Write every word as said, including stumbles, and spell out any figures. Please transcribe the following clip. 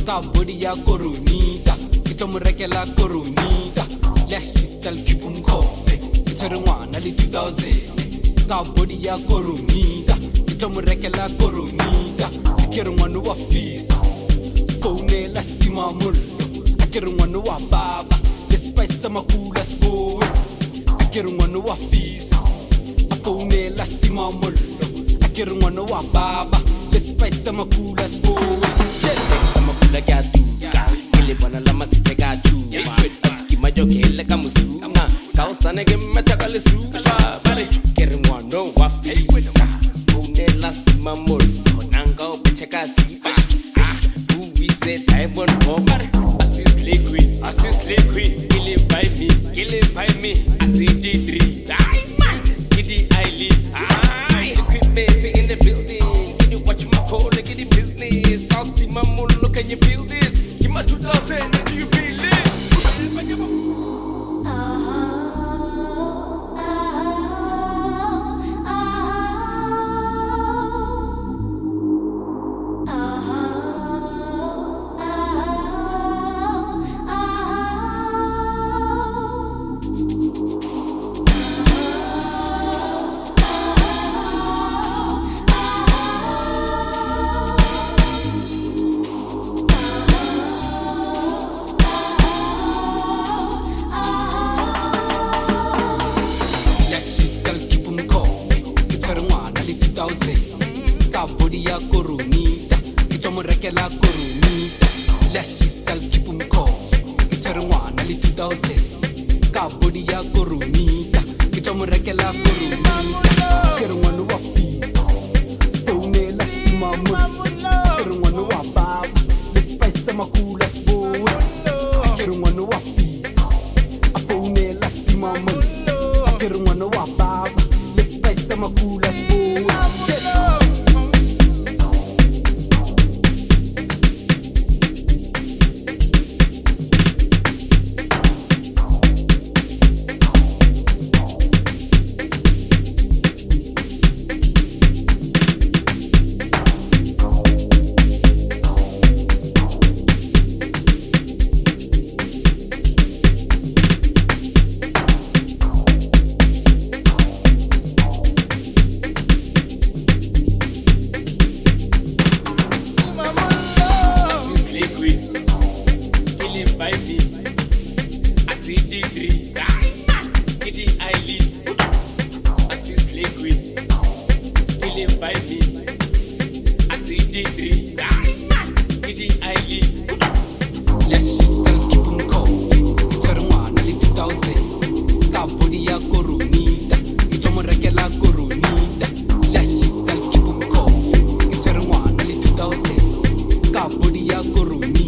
ka body ya koronita ke tlo mo rekela koronita le shisal ke bumkhofe ke tshwere ngwana le two thousand ka body ya koronita ke tlo mo rekela koronita ke re ngwana wa fisa phone la stima mollo ke re ngwana wa baba le spice makula spoe ke re ngwana wa fisa phone la stima mollo ke re ngwana wa baba le spice makula spoe spice makula ke atuka ke le bona la masite ka tuka aski majoke le ka musuna ka usane ke mataka le suka bare ke re ngwana wa fisa phone la stima mollo nanga o pecheka tipa who we said I want more assist liquid assist liquid kill it by me kill it by me acid three die man city I live I equipment in the building can you watch my call like in the business house be my moon look can you feel this give my two thousand and do you feel it ka body ya koronita ke tlo mo rekela koronita le shisal ke bumkhofe ke tshwere ngwana le two thousand ka body ya koronita ke tlo mo rekela koronita ke re ngwana wa fisa phone la stima mollo ke re ngwana wa baba le spice makula spoe ke re ngwana wa fisa phone la stima mollo ke re ngwana wa baba le spice makula spoe Body ya koronita